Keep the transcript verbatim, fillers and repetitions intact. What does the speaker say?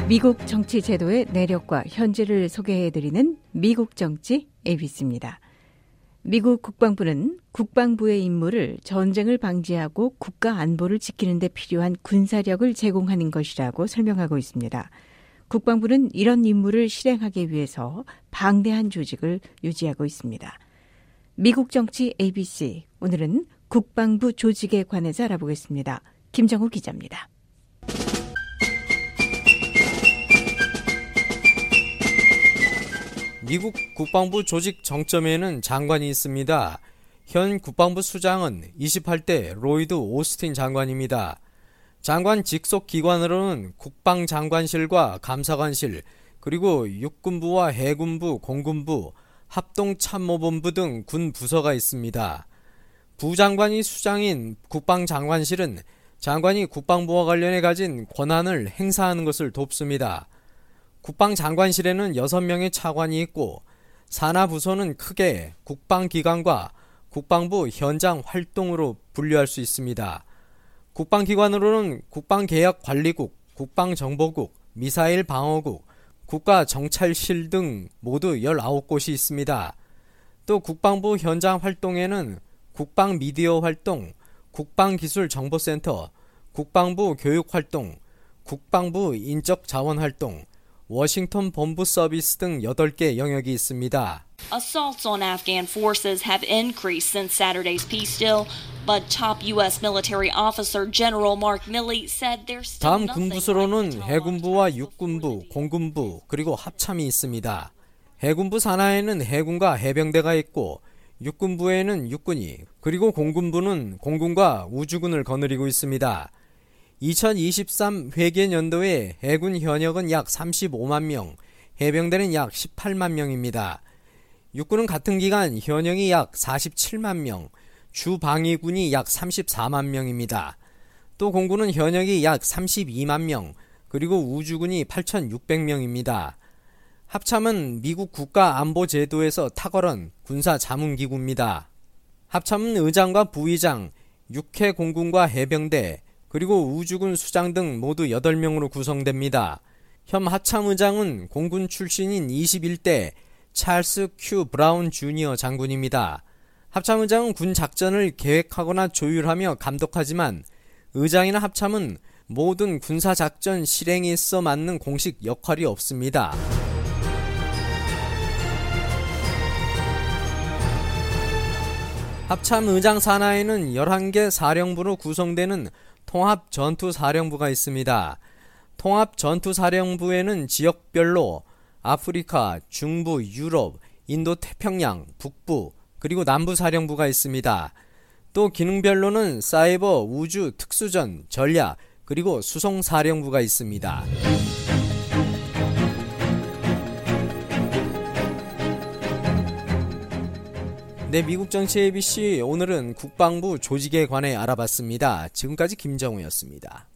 미국 정치 제도의 내력과 현재를 소개해드리는 미국 정치 에이비씨입니다. 미국 국방부는 국방부의 임무를 전쟁을 방지하고 국가 안보를 지키는 데 필요한 군사력을 제공하는 것이라고 설명하고 있습니다. 국방부는 이런 임무를 실행하기 위해서 방대한 조직을 유지하고 있습니다. 미국 정치 에이비씨, 오늘은 국방부 조직에 관해서 알아보겠습니다. 김정우 기자입니다. 미국 국방부 조직 정점에는 장관이 있습니다. 현 국방부 수장은 이십팔 대 로이드 오스틴 장관입니다. 장관 직속 기관으로는 국방장관실과 감사관실, 그리고 육군부와 해군부, 공군부, 합동참모본부 등 군 부서가 있습니다. 부장관이 수장인 국방장관실은 장관이 국방부와 관련해 가진 권한을 행사하는 것을 돕습니다. 국방장관실에는 여섯 명의 차관이 있고 산하부서는 크게 국방기관과 국방부 현장 활동으로 분류할 수 있습니다. 국방기관으로는 국방계약관리국, 국방정보국, 미사일방어국, 국가정찰실 등 모두 열아홉 곳이 있습니다. 또 국방부 현장 활동에는 국방미디어 활동, 국방기술정보센터, 국방부 교육활동, 국방부 인적자원활동, 워싱턴 본부 서비스 등 여덟 개 영역이 있습니다. Assaults on Afghan forces have increased since Saturday's peace deal, but top U S military officer General Mark Milley said there's still 다음 nothing 군부서로는 해군부와 육군부, 공군부, 그리고 합참이 있습니다. 해군부 산하에는 해군과 해병대가 있고 육군부에는 육군이, 그리고 공군부는 공군과 우주군을 거느리고 있습니다. 이천이십삼 회계연도에 해군 현역은 약 삼십오만 명, 해병대는 약 십팔만 명입니다. 육군은 같은 기간 현역이 약 사십칠만 명, 주방위군이 약 삼십사만 명입니다. 또 공군은 현역이 약 삼십이만 명, 그리고 우주군이 팔천육백 명입니다. 합참은 미국 국가안보제도에서 탁월한 군사자문기구입니다. 합참은 의장과 부의장, 육해 공군과 해병대, 그리고 우주군 수장 등 모두 여덟 명으로 구성됩니다. 현 합참의장은 공군 출신인 이십일 대 찰스 큐 브라운 주니어 장군입니다. 합참의장은 군 작전을 계획하거나 조율하며 감독하지만 의장이나 합참은 모든 군사작전 실행에 있어 맡는 공식 역할이 없습니다. 합참의장 산하에는 열한 개 사령부로 구성되는 통합전투사령부가 있습니다. 통합전투사령부에는 지역별로 아프리카, 중부, 유럽, 인도태평양, 북부, 그리고 남부사령부가 있습니다. 또 기능별로는 사이버, 우주, 특수전, 전략, 그리고 수송사령부가 있습니다. 네, 미국 정치 에이비씨, 오늘은 국방부 조직에 관해 알아봤습니다. 지금까지 김정우였습니다.